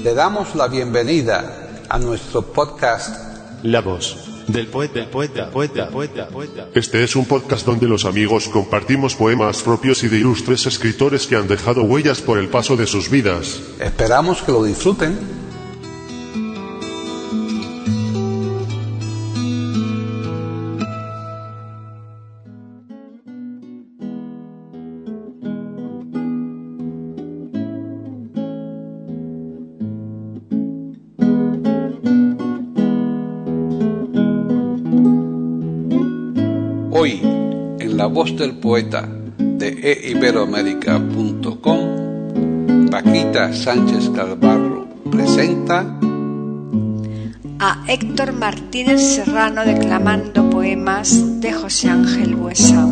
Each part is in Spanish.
Le damos la bienvenida a nuestro podcast La voz del poeta. Este es un podcast donde los amigos compartimos poemas propios y de ilustres escritores que han dejado huellas por el paso de sus vidas. Esperamos que lo disfruten. Hoy, en La Voz del Poeta de eiberoamerica.com, Paquita Sánchez Calvarro presenta a Héctor Martínez Serrano declamando poemas de José Ángel Buesa.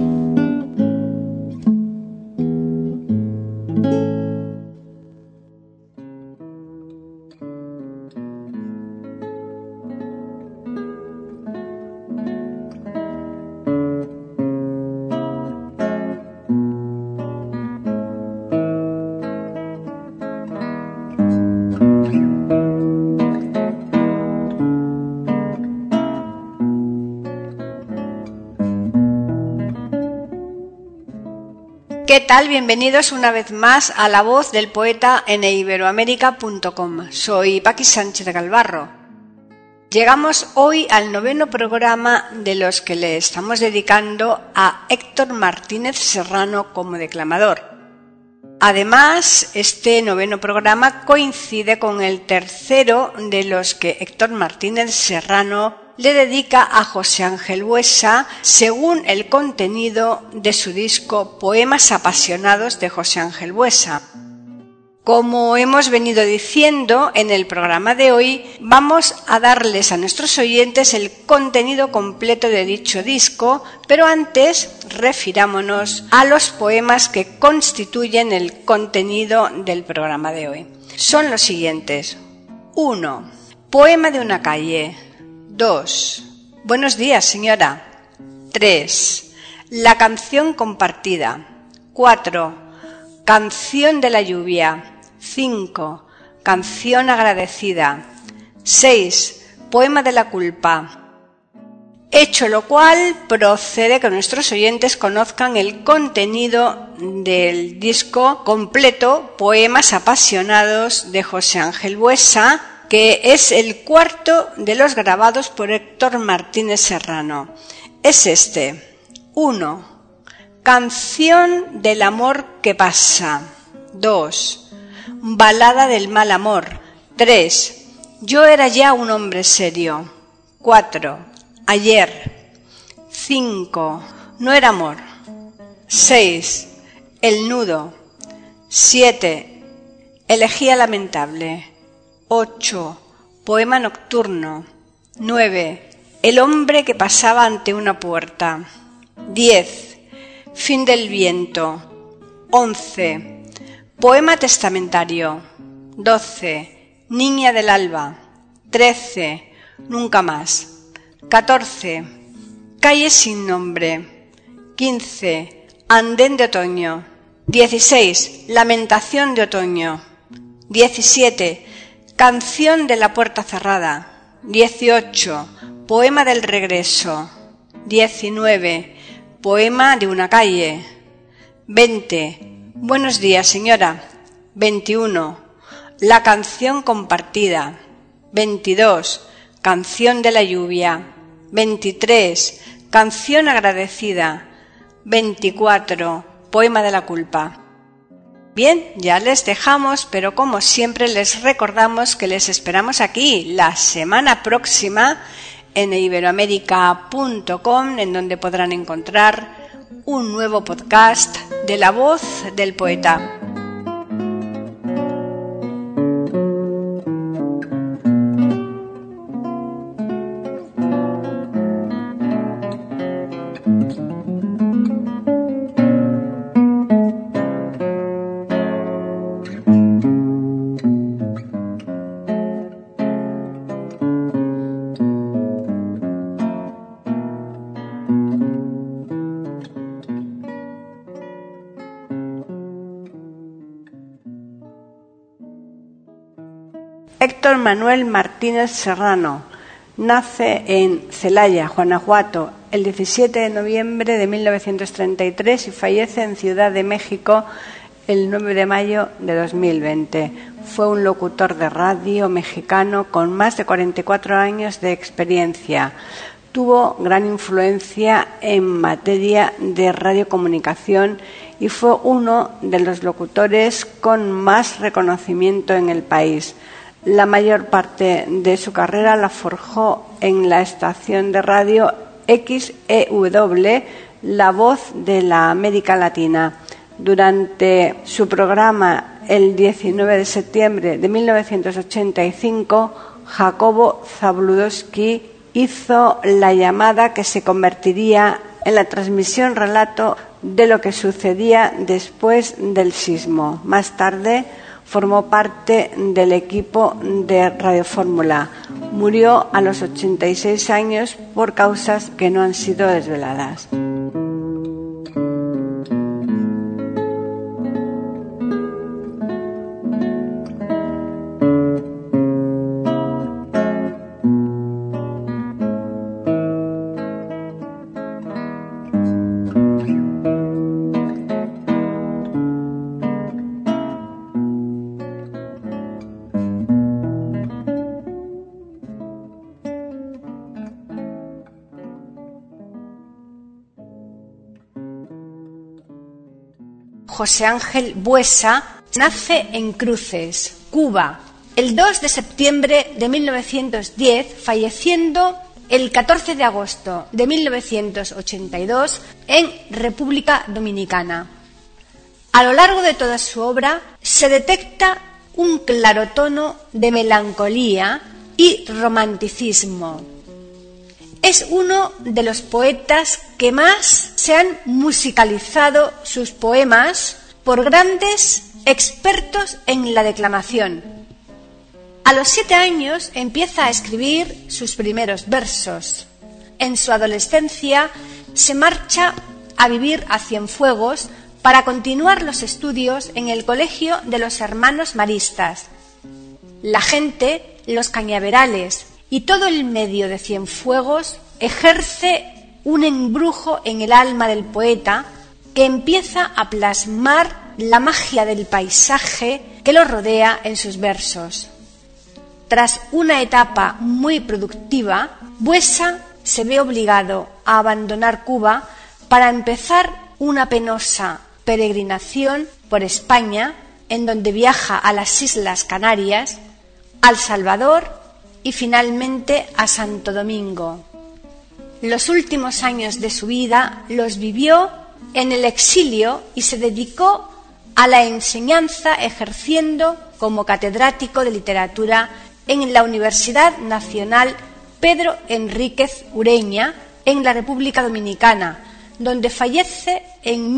¿Qué tal? Bienvenidos una vez más a La Voz del Poeta en eiberoamerica.com. Soy Paqui Sánchez Calvarro. Llegamos hoy al 9º programa de los que le estamos dedicando a Héctor Martínez Serrano como declamador. Además, este 9º programa coincide con el tercero de los que Héctor Martínez Serrano le dedica a José Ángel Buesa según el contenido de su disco Poemas apasionados de José Ángel Buesa. Como hemos venido diciendo en el programa de hoy, vamos a darles a nuestros oyentes el contenido completo de dicho disco, pero antes refirámonos a los poemas que constituyen el contenido del programa de hoy. Son los siguientes: 1. Poema de una calle. 2. Buenos días, señora. 3. La canción compartida. 4. Canción de la lluvia. 5. Canción agradecida. 6. Poema de la culpa. Hecho lo cual, procede que nuestros oyentes conozcan el contenido del disco completo Poemas apasionados de José Ángel Buesa, que es el cuarto de los grabados por Héctor Martínez Serrano. Es este. 1. Canción del amor que pasa. 2. Balada del mal amor. 3. Yo era ya un hombre serio. 4. Ayer. 5. No era amor. 6. El nudo. 7. Elegía lamentable. 8. Poema nocturno. 9. El hombre que pasaba ante una puerta. 10. Fin del viento. 11. Poema testamentario. 12. Niña del alba. 13. Nunca más. 14. Calle sin nombre. 15. Andén de otoño. 16. Lamentación de otoño. 17. Canción de la puerta cerrada. 18. Poema del regreso. 19. Poema de una calle. 20. Buenos días, señora. 21. La canción compartida. 22. Canción de la lluvia. 23. Canción agradecida. 24. Poema de la culpa. Bien, ya les dejamos, pero como siempre les recordamos que les esperamos aquí la semana próxima en eiberoamerica.com, en donde podrán encontrar un nuevo podcast de La Voz del Poeta. Héctor Manuel Martínez Serrano nace en Celaya, Guanajuato, el 17 de noviembre de 1933 y fallece en Ciudad de México el 9 de mayo de 2020. Fue un locutor de radio mexicano con más de 44 años de experiencia. Tuvo gran influencia en materia de radiocomunicación y fue uno de los locutores con más reconocimiento en el país. La mayor parte de su carrera la forjó en la estación de radio XEW, La Voz de la América Latina. Durante su programa, el 19 de septiembre de 1985, Jacobo Zabludowski hizo la llamada que se convertiría en la transmisión relato de lo que sucedía después del sismo. Más tarde formó parte del equipo de Radio Fórmula. Murió a los 86 años por causas que no han sido desveladas. José Ángel Buesa nace en Cruces, Cuba, el 2 de septiembre de 1910, falleciendo el 14 de agosto de 1982 en República Dominicana. A lo largo de toda su obra se detecta un claro tono de melancolía y romanticismo. Es uno de los poetas que más se han musicalizado sus poemas por grandes expertos en la declamación. A los 7 años empieza a escribir sus primeros versos. En su adolescencia se marcha a vivir a Cienfuegos para continuar los estudios en el Colegio de los Hermanos Maristas. La gente, los cañaverales y todo el medio de Cienfuegos ejerce un embrujo en el alma del poeta que empieza a plasmar la magia del paisaje que lo rodea en sus versos. Tras una etapa muy productiva, Buesa se ve obligado a abandonar Cuba para empezar una penosa peregrinación por España, en donde viaja a las Islas Canarias, a El Salvador y finalmente a Santo Domingo. Los últimos años de su vida los vivió en el exilio y se dedicó a la enseñanza, ejerciendo como catedrático de literatura en la Universidad Nacional Pedro Enríquez Ureña, en la República Dominicana, donde fallece en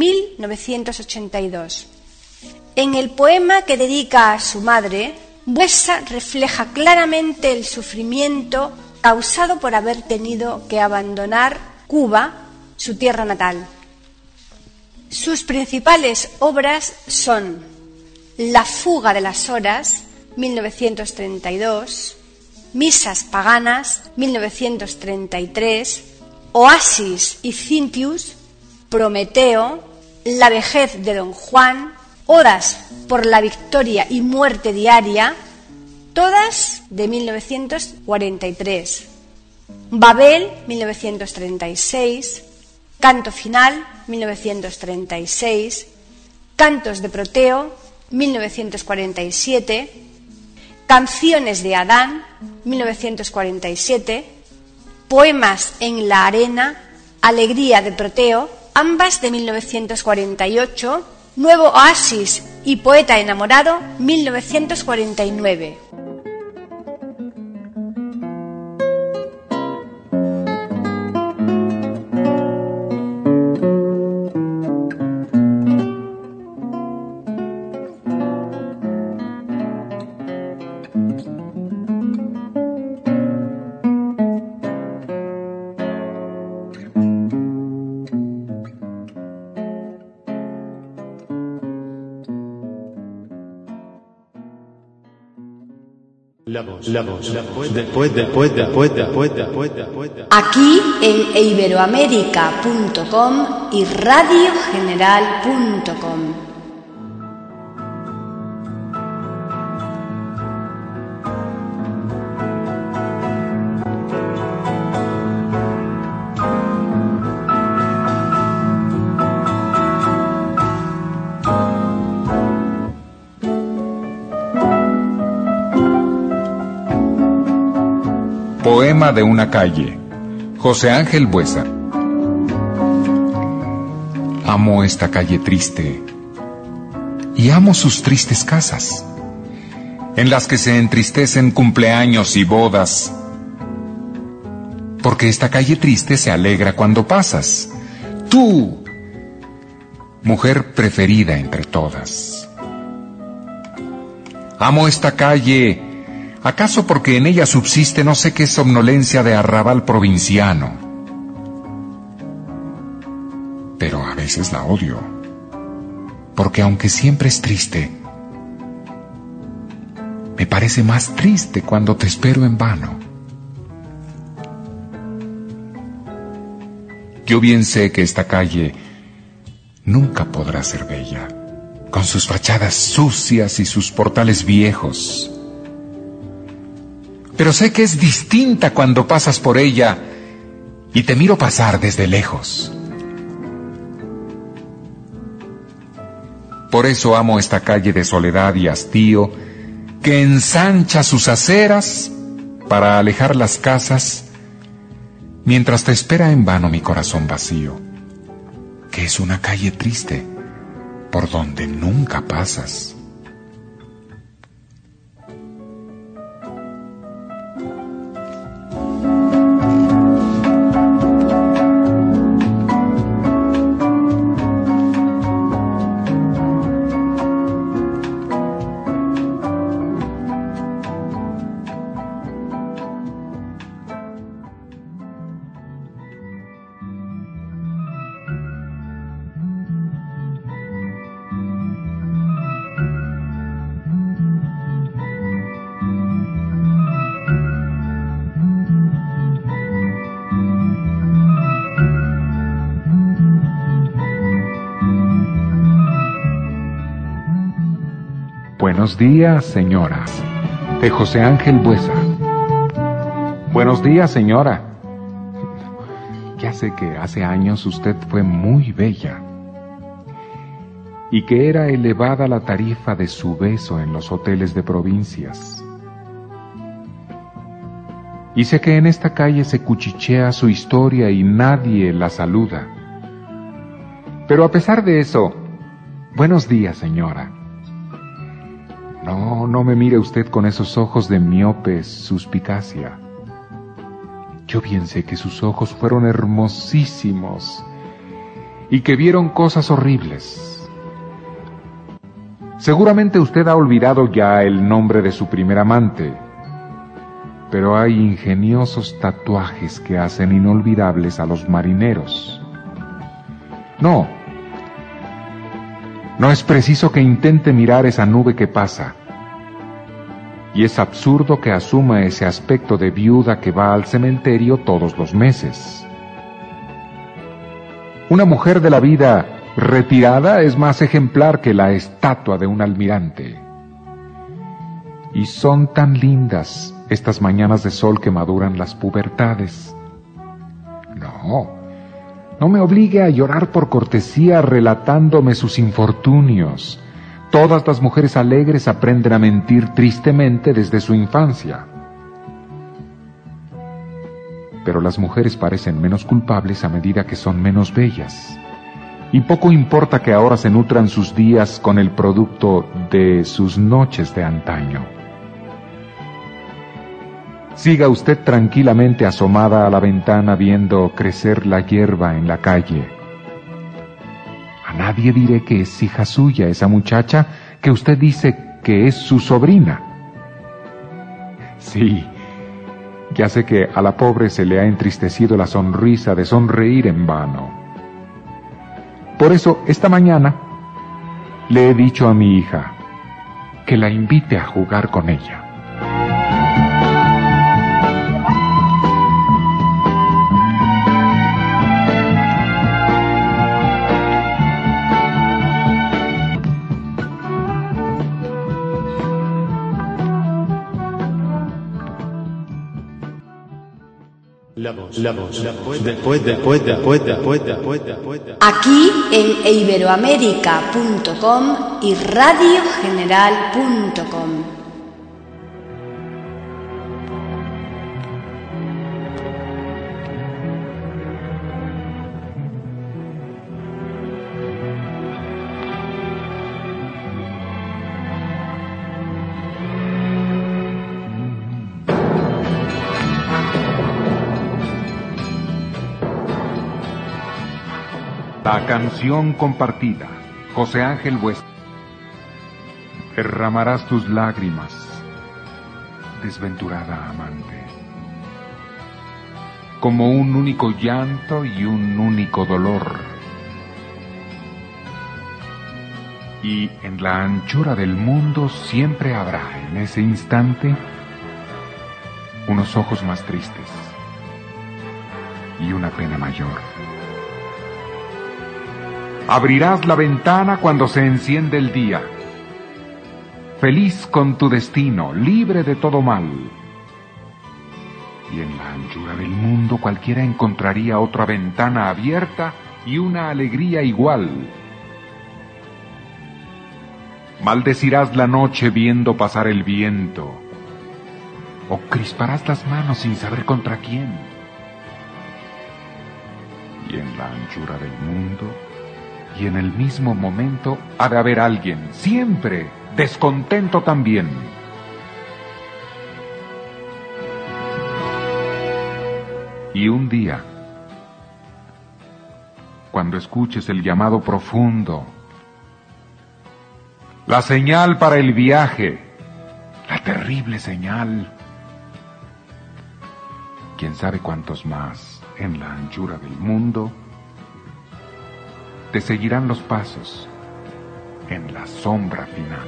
1982. En el poema que dedica a su madre, Buesa refleja claramente el sufrimiento causado por haber tenido que abandonar Cuba, su tierra natal. Sus principales obras son La fuga de las horas, 1932, Misas paganas, 1933, Oasis y Cintius, Prometeo, La vejez de Don Juan, Odas por la victoria y muerte diaria, todas de 1943, Babel, 1936, Canto final, 1936, Cantos de Proteo, 1947, Canciones de Adán, 1947, Poemas en la arena, Alegría de Proteo, ambas de 1948, Nuevo Oasis y Poeta enamorado, 1949. La voz del poeta. Aquí en iberoamerica.com y radiogeneral.com. Poema de una calle. José Ángel Buesa. Amo esta calle triste y amo sus tristes casas, en las que se entristecen cumpleaños y bodas, porque esta calle triste se alegra cuando pasas, tú, mujer preferida entre todas. Amo esta calle, ¿acaso porque en ella subsiste no sé qué somnolencia de arrabal provinciano? Pero a veces la odio, porque aunque siempre es triste, me parece más triste cuando te espero en vano. Yo bien sé que esta calle nunca podrá ser bella, con sus fachadas sucias y sus portales viejos. Pero sé que es distinta cuando pasas por ella y te miro pasar desde lejos. Por eso amo esta calle de soledad y hastío, que ensancha sus aceras para alejar las casas, mientras te espera en vano mi corazón vacío, que es una calle triste por donde nunca pasas. Buenos días, señora. De José Ángel Buesa. Buenos días, señora. Ya sé que hace años usted fue muy bella y que era elevada la tarifa de su beso en los hoteles de provincias. Y sé que en esta calle se cuchichea su historia y nadie la saluda. Pero a pesar de eso, buenos días, señora. No me mire usted con esos ojos de miope suspicacia. Yo bien sé que sus ojos fueron hermosísimos y que vieron cosas horribles. Seguramente usted ha olvidado ya el nombre de su primer amante, pero hay ingeniosos tatuajes que hacen inolvidables a los marineros. No es preciso que intente mirar esa nube que pasa. Y es absurdo que asuma ese aspecto de viuda que va al cementerio todos los meses. Una mujer de la vida retirada es más ejemplar que la estatua de un almirante. Y son tan lindas estas mañanas de sol que maduran las pubertades. No me obligue a llorar por cortesía relatándome sus infortunios. Todas las mujeres alegres aprenden a mentir tristemente desde su infancia. Pero las mujeres parecen menos culpables a medida que son menos bellas. Y poco importa que ahora se nutran sus días con el producto de sus noches de antaño. Siga usted tranquilamente asomada a la ventana viendo crecer la hierba en la calle. A nadie diré que es hija suya esa muchacha que usted dice que es su sobrina. Sí, ya sé que a la pobre se le ha entristecido la sonrisa de sonreír en vano. Por eso, esta mañana, le he dicho a mi hija que la invite a jugar con ella. Aquí en iberoamerica.com y radiogeneral.com. La canción compartida. José Ángel Buesa. Derramarás tus lágrimas, desventurada amante, como un único llanto y un único dolor. Y en la anchura del mundo siempre habrá en ese instante unos ojos más tristes y una pena mayor. Abrirás la ventana cuando se enciende el día, feliz con tu destino, libre de todo mal. Y en la anchura del mundo cualquiera encontraría otra ventana abierta y una alegría igual. Maldecirás la noche viendo pasar el viento, o crisparás las manos sin saber contra quién. Y en la anchura del mundo, y en el mismo momento, ha de haber alguien, siempre, descontento también. Y un día, cuando escuches el llamado profundo, la señal para el viaje, la terrible señal, quién sabe cuántos más en la anchura del mundo te seguirán los pasos en la sombra final.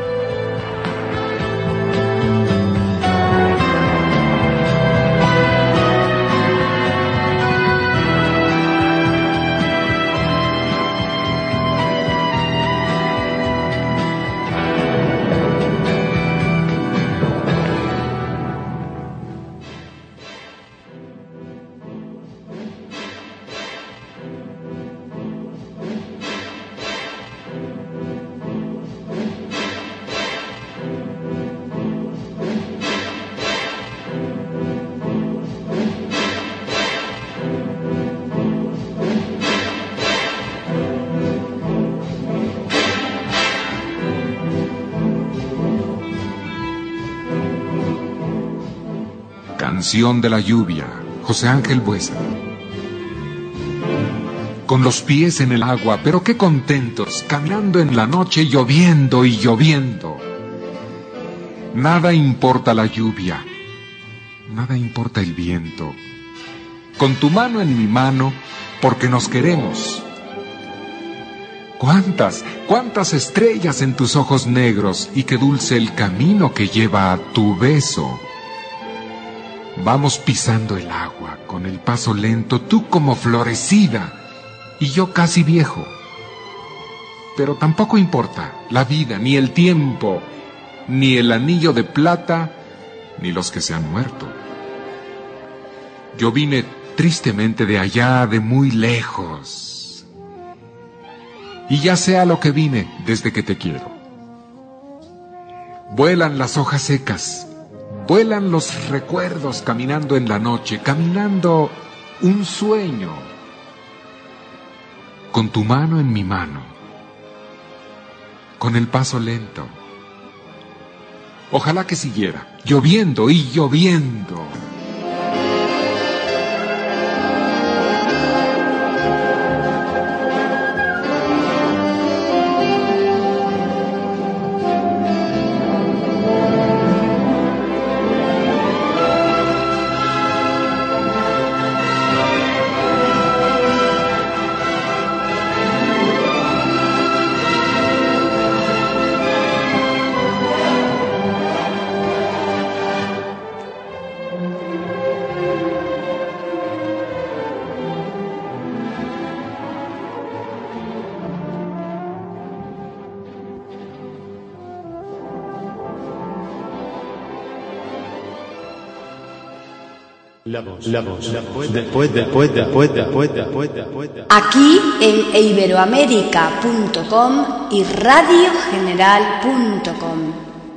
Canción de la lluvia, José Ángel Buesa. Con los pies en el agua, pero qué contentos, caminando en la noche, lloviendo y lloviendo. Nada importa la lluvia, nada importa el viento. Con tu mano en mi mano, porque nos queremos. Cuántas estrellas en tus ojos negros, y qué dulce el camino que lleva a tu beso. Vamos pisando el agua con el paso lento, tú como florecida y yo casi viejo. Pero tampoco importa la vida, ni el tiempo, ni el anillo de plata, ni los que se han muerto. Yo vine tristemente de allá, de muy lejos. Y ya sé a lo que vine desde que te quiero. Vuelan las hojas secas. Vuelan los recuerdos caminando en la noche, caminando un sueño. Con tu mano en mi mano, con el paso lento. Ojalá que siguiera, lloviendo y lloviendo. Aquí en iberoamerica.com y radiogeneral.com.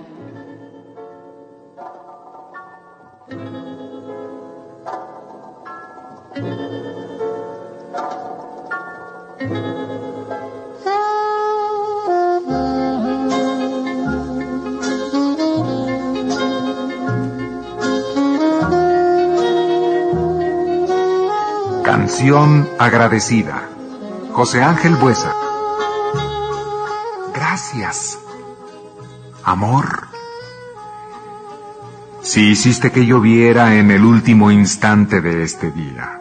Canción agradecida. José Ángel Buesa. Gracias, amor. Si hiciste que lloviera en el último instante de este día.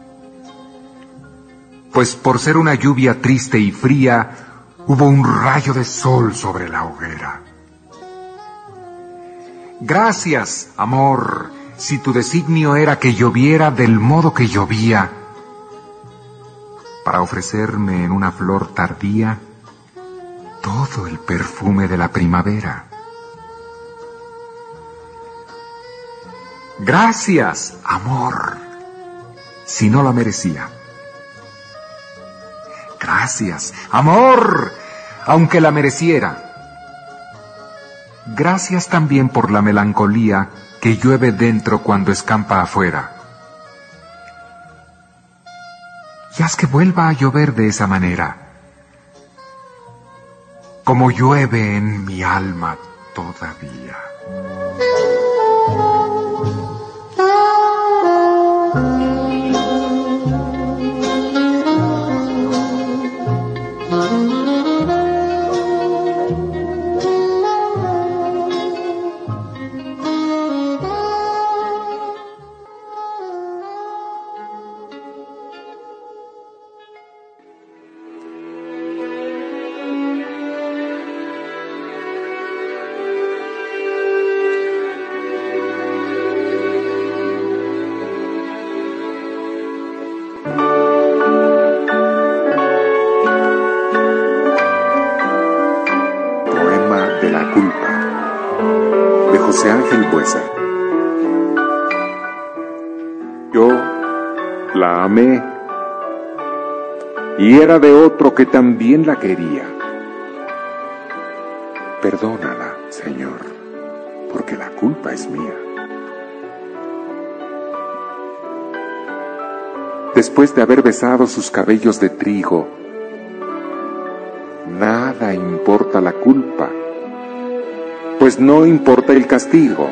Pues por ser una lluvia triste y fría, hubo un rayo de sol sobre la hoguera. Gracias, amor, si tu designio era que lloviera del modo que llovía, para ofrecerme en una flor tardía todo el perfume de la primavera. Gracias, amor, si no la merecía. Gracias, amor, aunque la mereciera. Gracias también por la melancolía que llueve dentro cuando escampa afuera. Y haz que vuelva a llover de esa manera, como llueve en mi alma todavía. José Ángel Buesa. Yo la amé y era de otro que también la quería. Perdónala, Señor, porque la culpa es mía. Después de haber besado sus cabellos de trigo, nada importa la culpa, pues no importa el castigo.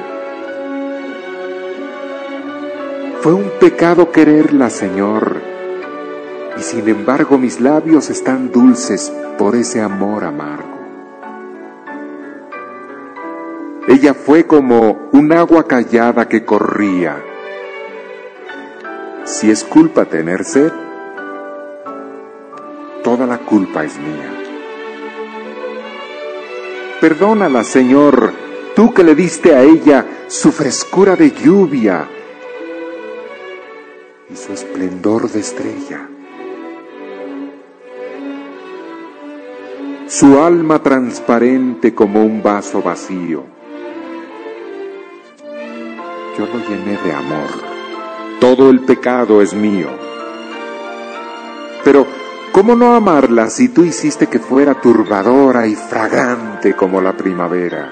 Fue un pecado quererla, Señor, y sin embargo mis labios están dulces por ese amor amargo. Ella fue como un agua callada que corría. Si es culpa tener sed, toda la culpa es mía. Perdónala, Señor, tú que le diste a ella su frescura de lluvia y su esplendor de estrella. Su alma transparente como un vaso vacío. Yo lo llené de amor. Todo el pecado es mío. Pero, ¿cómo no amarla si tú hiciste que fuera turbadora y fragante como la primavera?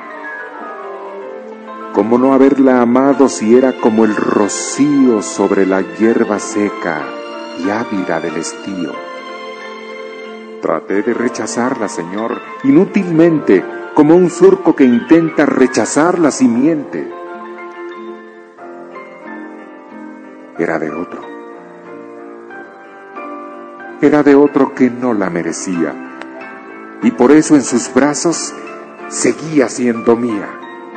¿Cómo no haberla amado si era como el rocío sobre la hierba seca y ávida del estío? Traté de rechazarla, Señor, inútilmente, como un surco que intenta rechazar la simiente. Era de otro. Era de otro que no la merecía, y por eso en sus brazos seguía siendo mía.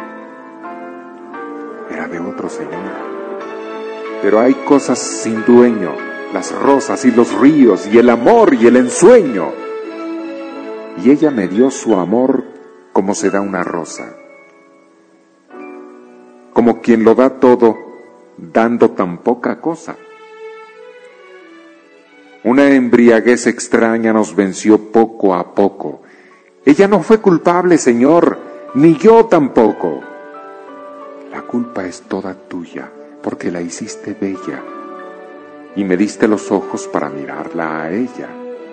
Era de otro, Señor. Pero hay cosas sin dueño, las rosas y los ríos, y el amor y el ensueño. Y ella me dio su amor como se da una rosa, como quien lo da todo, dando tan poca cosa. Una embriaguez extraña nos venció poco a poco. Ella no fue culpable, Señor, ni yo tampoco. La culpa es toda tuya, porque la hiciste bella y me diste los ojos para mirarla a ella.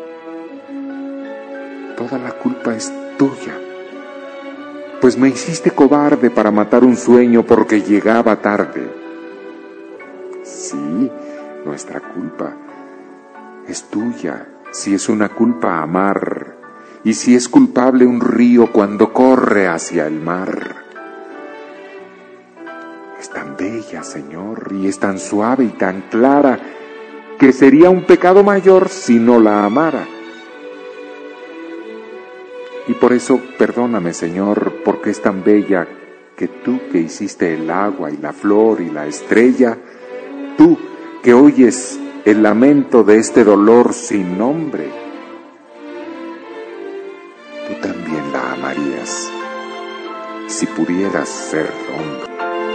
Toda la culpa es tuya, pues me hiciste cobarde para matar un sueño porque llegaba tarde. Sí, nuestra culpa es tuya, si es una culpa amar, y si es culpable un río cuando corre hacia el mar. Es tan bella, Señor, y es tan suave y tan clara, que sería un pecado mayor si no la amara. Y por eso perdóname, Señor, porque es tan bella que tú que hiciste el agua y la flor y la estrella, tú que oyes el lamento de este dolor sin nombre, tú también la amarías si pudieras ser hombre.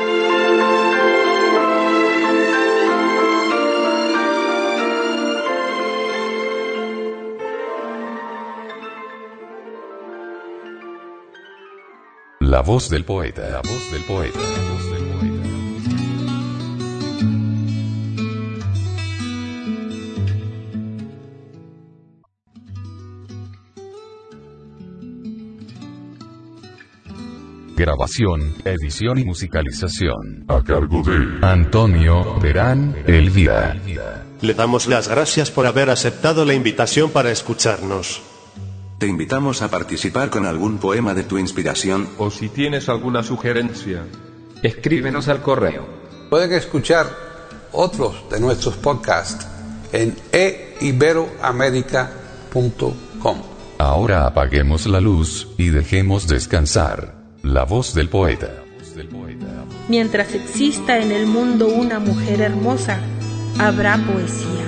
La voz del poeta, la voz del poeta, la voz del poeta. Grabación, edición y musicalización A cargo de Antonio Terán Elvira. Le damos las gracias por haber aceptado la invitación para escucharnos. Te invitamos a participar con algún poema de tu inspiración. O si tienes alguna sugerencia, escríbenos al correo. pueden escuchar otros de nuestros podcasts en eiberoamerica.com. Ahora apaguemos la luz y dejemos descansar la voz del poeta. Mientras exista en el mundo una mujer hermosa, habrá poesía.